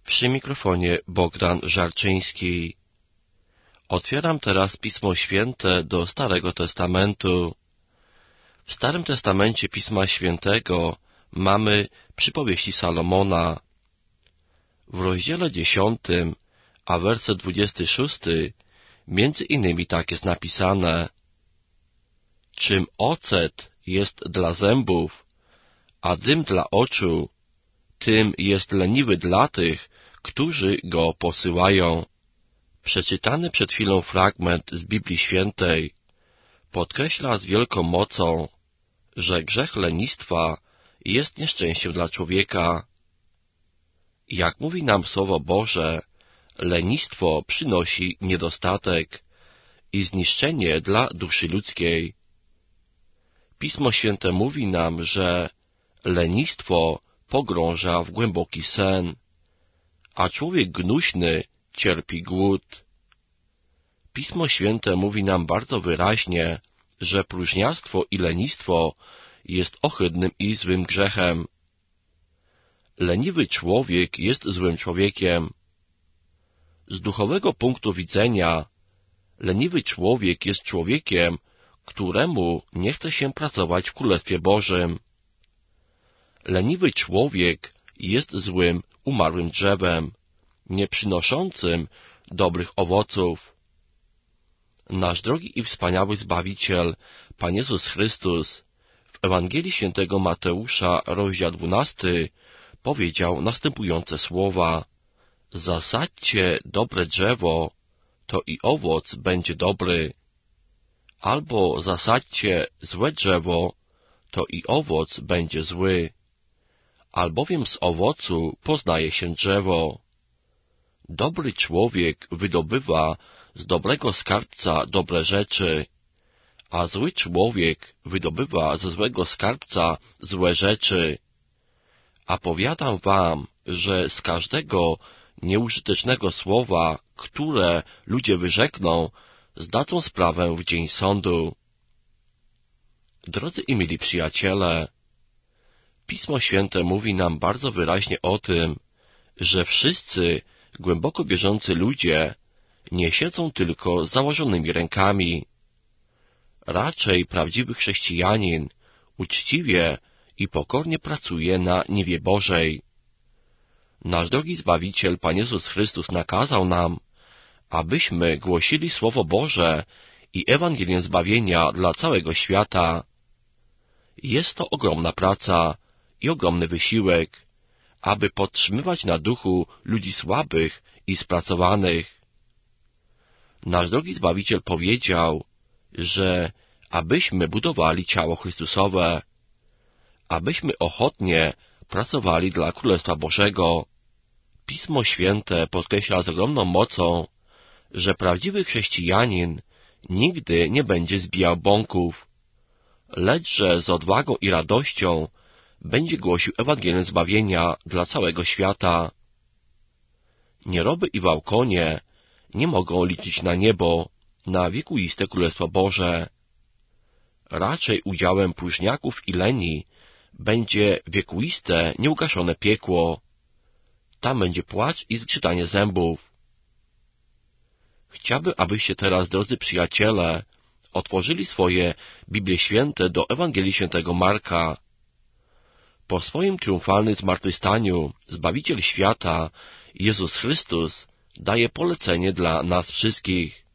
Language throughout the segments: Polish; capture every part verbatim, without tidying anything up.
Przy mikrofonie Bogdan Żarczyński. Otwieram teraz Pismo Święte do Starego Testamentu. W Starym Testamencie Pisma Świętego mamy przypowieści Salomona. W rozdziale dziesiątym, a werset dwudziesty szósty, między innymi tak jest napisane: czym ocet jest dla zębów, a dym dla oczu, tym jest leniwy dla tych, którzy go posyłają. Przeczytany przed chwilą fragment z Biblii Świętej podkreśla z wielką mocą, że grzech lenistwa jest nieszczęściem dla człowieka. Jak mówi nam Słowo Boże, lenistwo przynosi niedostatek i zniszczenie dla duszy ludzkiej. Pismo Święte mówi nam, że lenistwo pogrąża w głęboki sen, a człowiek gnuśny cierpi głód. Pismo Święte mówi nam bardzo wyraźnie, że próżniactwo i lenistwo jest ohydnym i złym grzechem. Leniwy człowiek jest złym człowiekiem. Z duchowego punktu widzenia, leniwy człowiek jest człowiekiem, któremu nie chce się pracować w Królestwie Bożym. Leniwy człowiek jest złym, umarłym drzewem, nie przynoszącym dobrych owoców. Nasz drogi i wspaniały Zbawiciel, Pan Jezus Chrystus, w Ewangelii Świętego Mateusza, rozdział dwunasty, powiedział następujące słowa: zasadźcie dobre drzewo, to i owoc będzie dobry, albo zasadźcie złe drzewo, to i owoc będzie zły, albowiem z owocu poznaje się drzewo. Dobry człowiek wydobywa z dobrego skarbca dobre rzeczy, a zły człowiek wydobywa ze złego skarbca złe rzeczy. A powiadam wam, że z każdego nieużytecznego słowa, które ludzie wyrzekną, zdadzą sprawę w dzień sądu. Drodzy i mili przyjaciele, Pismo Święte mówi nam bardzo wyraźnie o tym, że wszyscy głęboko wierzący ludzie nie siedzą tylko z założonymi rękami. Raczej prawdziwy chrześcijanin uczciwie i pokornie pracuje na niwie Bożej. Nasz drogi Zbawiciel, Pan Jezus Chrystus, nakazał nam, abyśmy głosili Słowo Boże i Ewangelię zbawienia dla całego świata. Jest to ogromna praca i ogromny wysiłek, aby podtrzymywać na duchu ludzi słabych i spracowanych. Nasz drogi Zbawiciel powiedział, że abyśmy budowali ciało Chrystusowe, abyśmy ochotnie pracowali dla Królestwa Bożego. Pismo Święte podkreśla z ogromną mocą, że prawdziwy chrześcijanin nigdy nie będzie zbijał bąków, lecz że z odwagą i radością będzie głosił Ewangelię zbawienia dla całego świata. Nieroby i wałkonie nie mogą liczyć na niebo, na wiekuiste Królestwo Boże. Raczej udziałem próżniaków i leni będzie wiekuiste, nieugaszone piekło. Tam będzie płacz i zgrzytanie zębów. Chciałbym, abyście teraz, drodzy przyjaciele, otworzyli swoje Biblie Święte do Ewangelii Świętego Marka. Po swoim triumfalnym zmartwychwstaniu Zbawiciel świata, Jezus Chrystus, daje polecenie dla nas wszystkich.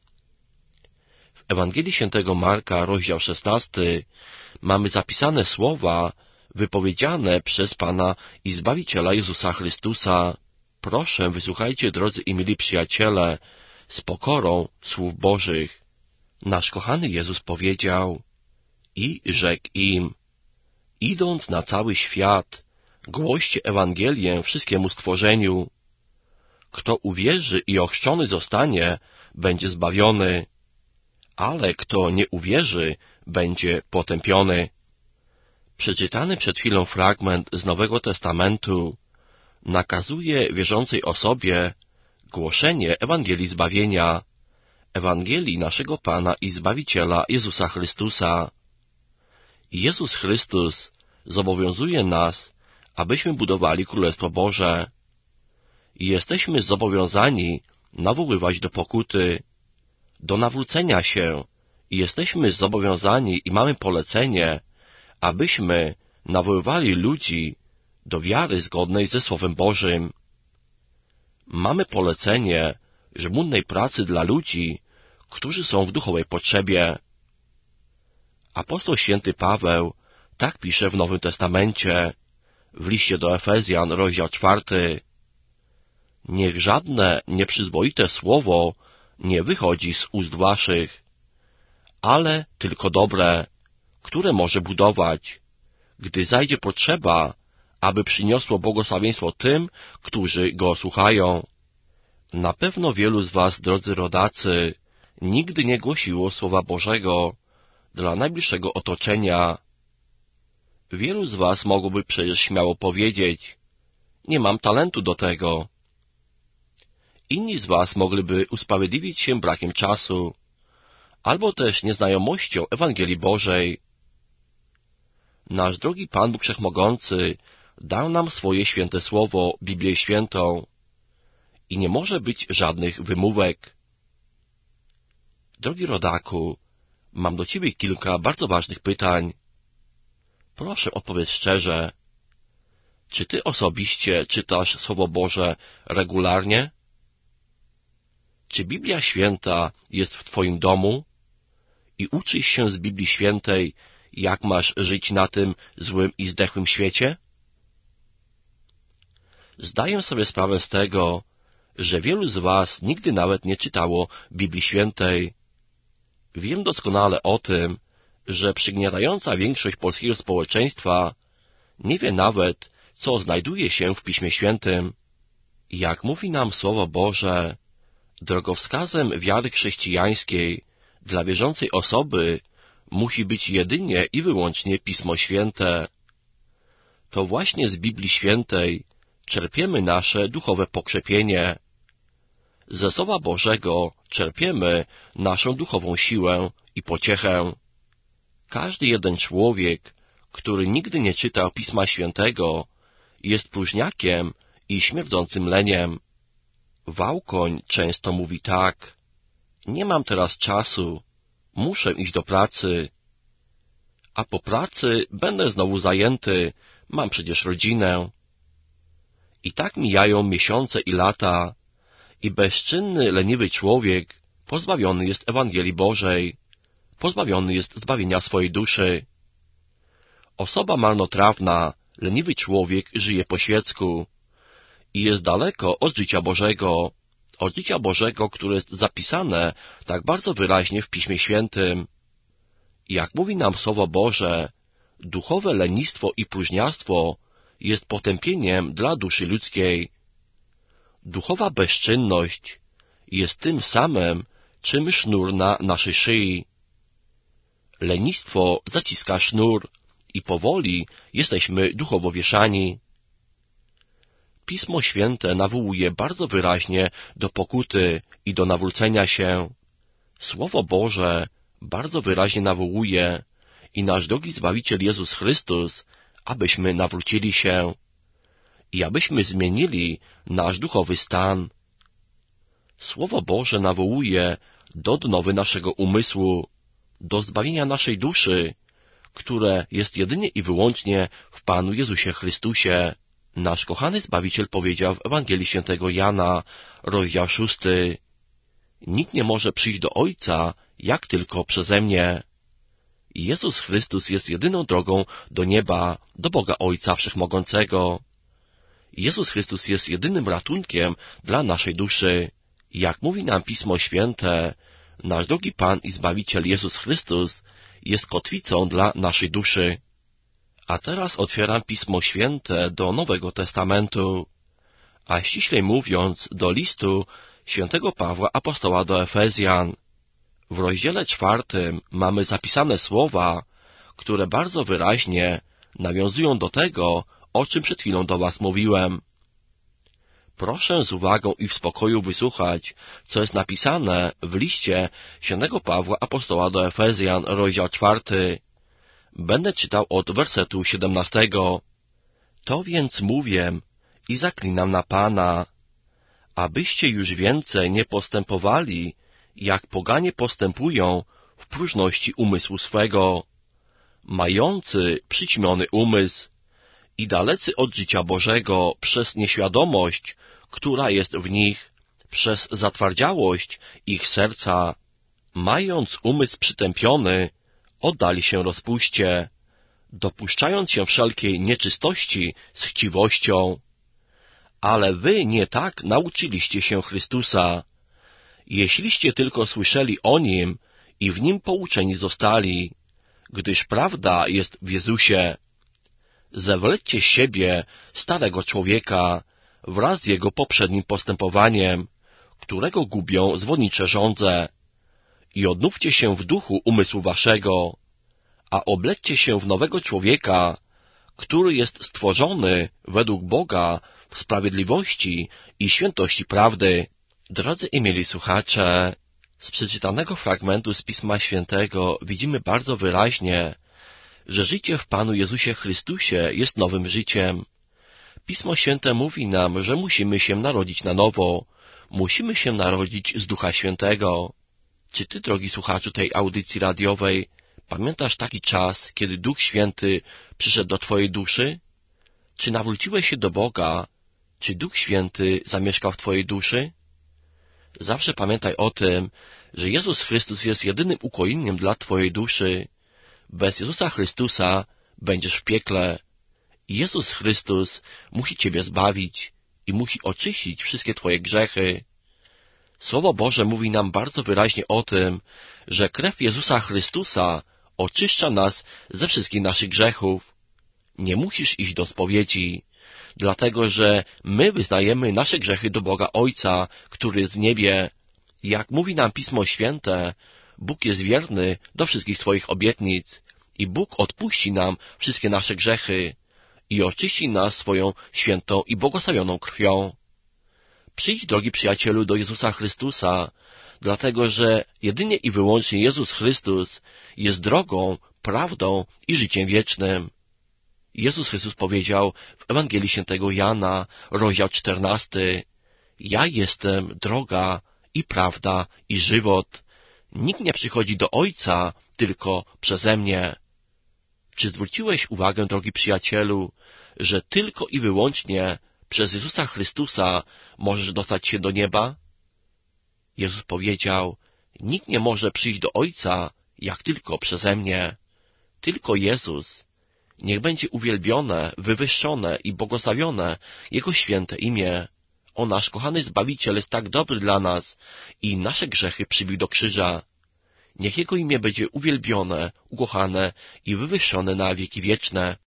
W Ewangelii Świętego Marka, rozdział szesnasty, mamy zapisane słowa wypowiedziane przez Pana i Zbawiciela Jezusa Chrystusa. Proszę, wysłuchajcie, drodzy i mili przyjaciele, z pokorą słów Bożych. Nasz kochany Jezus powiedział: i rzekł im: idąc na cały świat, głoście Ewangelię wszystkiemu stworzeniu. Kto uwierzy i ochrzczony zostanie, będzie zbawiony, ale kto nie uwierzy, będzie potępiony. Przeczytany przed chwilą fragment z Nowego Testamentu nakazuje wierzącej osobie głoszenie Ewangelii zbawienia, Ewangelii naszego Pana i Zbawiciela Jezusa Chrystusa. Jezus Chrystus zobowiązuje nas, abyśmy budowali Królestwo Boże. jesteśmy zobowiązani nawoływać do pokuty, do nawrócenia się. Jesteśmy zobowiązani i mamy polecenie, abyśmy nawoływali ludzi do wiary zgodnej ze Słowem Bożym. Mamy polecenie żmudnej pracy dla ludzi, którzy są w duchowej potrzebie. Apostoł święty Paweł tak pisze w Nowym Testamencie, w liście do Efezjan, rozdział czwarty. Niech żadne nieprzyzwoite słowo nie wychodzi z ust waszych, ale tylko dobre, które może budować, gdy zajdzie potrzeba, aby przyniosło błogosławieństwo tym, którzy go słuchają. Na pewno wielu z was, drodzy rodacy, nigdy nie głosiło Słowa Bożego dla najbliższego otoczenia. Wielu z was mogłoby przecież śmiało powiedzieć, nie mam talentu do tego. Inni z was mogliby usprawiedliwić się brakiem czasu, albo też nieznajomością Ewangelii Bożej. Nasz drogi Pan Bóg Wszechmogący dał nam swoje święte słowo, Biblię Świętą, i nie może być żadnych wymówek. Drogi rodaku, mam do ciebie kilka bardzo ważnych pytań. Proszę, odpowiedz szczerze. Czy ty osobiście czytasz Słowo Boże regularnie? Czy Biblia Święta jest w twoim domu i uczysz się z Biblii Świętej, jak masz żyć na tym złym i zdechłym świecie? Zdaję sobie sprawę z tego, że wielu z was nigdy nawet nie czytało Biblii Świętej. Wiem doskonale o tym, że przygniatająca większość polskiego społeczeństwa nie wie nawet, co znajduje się w Piśmie Świętym. Jak mówi nam Słowo Boże, drogowskazem wiary chrześcijańskiej dla wierzącej osoby musi być jedynie i wyłącznie Pismo Święte. To właśnie z Biblii Świętej czerpiemy nasze duchowe pokrzepienie. Ze Słowa Bożego czerpiemy naszą duchową siłę i pociechę. Każdy jeden człowiek, który nigdy nie czytał Pisma Świętego, jest próżniakiem i śmierdzącym leniem. Wałkoń często mówi tak: nie mam teraz czasu, muszę iść do pracy. A po pracy będę znowu zajęty, mam przecież rodzinę. I tak mijają miesiące i lata, i bezczynny, leniwy człowiek pozbawiony jest Ewangelii Bożej, pozbawiony jest zbawienia swojej duszy. Osoba marnotrawna, leniwy człowiek żyje po świecku i jest daleko od życia Bożego, od życia Bożego, które jest zapisane tak bardzo wyraźnie w Piśmie Świętym. Jak mówi nam Słowo Boże, duchowe lenistwo i próżniactwo jest potępieniem dla duszy ludzkiej. Duchowa bezczynność jest tym samym, czym sznur na naszej szyi. Lenistwo zaciska sznur i powoli jesteśmy duchowo wieszani. Pismo Święte nawołuje bardzo wyraźnie do pokuty i do nawrócenia się. Słowo Boże bardzo wyraźnie nawołuje i nasz drogi Zbawiciel Jezus Chrystus, abyśmy nawrócili się i abyśmy zmienili nasz duchowy stan. Słowo Boże nawołuje do odnowy naszego umysłu, do zbawienia naszej duszy, które jest jedynie i wyłącznie w Panu Jezusie Chrystusie. Nasz kochany Zbawiciel powiedział w Ewangelii Świętego Jana, rozdział szósty: nikt nie może przyjść do Ojca, jak tylko przeze mnie. Jezus Chrystus jest jedyną drogą do nieba, do Boga Ojca Wszechmogącego. Jezus Chrystus jest jedynym ratunkiem dla naszej duszy. Jak mówi nam Pismo Święte, nasz drogi Pan i Zbawiciel Jezus Chrystus jest kotwicą dla naszej duszy. A teraz otwieram Pismo Święte do Nowego Testamentu, a ściślej mówiąc do listu świętego Pawła apostoła do Efezjan. W rozdziale czwartym mamy zapisane słowa, które bardzo wyraźnie nawiązują do tego, o czym przed chwilą do was mówiłem. Proszę z uwagą i w spokoju wysłuchać, co jest napisane w liście świętego Pawła apostoła do Efezjan, rozdział czwarty. Będę czytał od wersetu siedemnastego. To więc mówię i zaklinam na Pana, abyście już więcej nie postępowali, jak poganie postępują w próżności umysłu swego, mający przyćmiony umysł i dalecy od życia Bożego przez nieświadomość, która jest w nich, przez zatwardziałość ich serca, mając umysł przytępiony, oddali się rozpuście, dopuszczając się wszelkiej nieczystości z chciwością. Ale wy nie tak nauczyliście się Chrystusa. Jeśliście tylko słyszeli o Nim i w Nim pouczeni zostali, gdyż prawda jest w Jezusie. Zewlećcie z siebie starego człowieka wraz z jego poprzednim postępowaniem, którego gubią zwodnicze żądze, i odnówcie się w duchu umysłu waszego, a oblećcie się w nowego człowieka, który jest stworzony według Boga w sprawiedliwości i świętości prawdy. Drodzy i mieli słuchacze, z przeczytanego fragmentu z Pisma Świętego widzimy bardzo wyraźnie, że życie w Panu Jezusie Chrystusie jest nowym życiem. Pismo Święte mówi nam, że musimy się narodzić na nowo, musimy się narodzić z Ducha Świętego. Czy ty, drogi słuchaczu tej audycji radiowej, pamiętasz taki czas, kiedy Duch Święty przyszedł do twojej duszy? Czy nawróciłeś się do Boga? Czy Duch Święty zamieszkał w twojej duszy? Zawsze pamiętaj o tym, że Jezus Chrystus jest jedynym ukojeniem dla twojej duszy. Bez Jezusa Chrystusa będziesz w piekle. Jezus Chrystus musi ciebie zbawić i musi oczyścić wszystkie twoje grzechy. Słowo Boże mówi nam bardzo wyraźnie o tym, że krew Jezusa Chrystusa oczyszcza nas ze wszystkich naszych grzechów. Nie musisz iść do spowiedzi, dlatego że my wyznajemy nasze grzechy do Boga Ojca, który jest w niebie. Jak mówi nam Pismo Święte, Bóg jest wierny do wszystkich swoich obietnic i Bóg odpuści nam wszystkie nasze grzechy i oczyści nas swoją świętą i błogosławioną krwią. Przyjdź, drogi przyjacielu, do Jezusa Chrystusa, dlatego że jedynie i wyłącznie Jezus Chrystus jest drogą, prawdą i życiem wiecznym. Jezus Chrystus powiedział w Ewangelii Świętego Jana, rozdział czternasty, ja jestem droga i prawda i żywot. Nikt nie przychodzi do Ojca tylko przeze mnie. Czy zwróciłeś uwagę, drogi przyjacielu, że tylko i wyłącznie przez Jezusa Chrystusa możesz dostać się do nieba? Jezus powiedział, nikt nie może przyjść do Ojca, jak tylko przeze mnie. Tylko Jezus. Niech będzie uwielbione, wywyższone i błogosławione Jego święte imię. O, nasz kochany Zbawiciel jest tak dobry dla nas i nasze grzechy przybił do krzyża. Niech Jego imię będzie uwielbione, ukochane i wywyższone na wieki wieczne.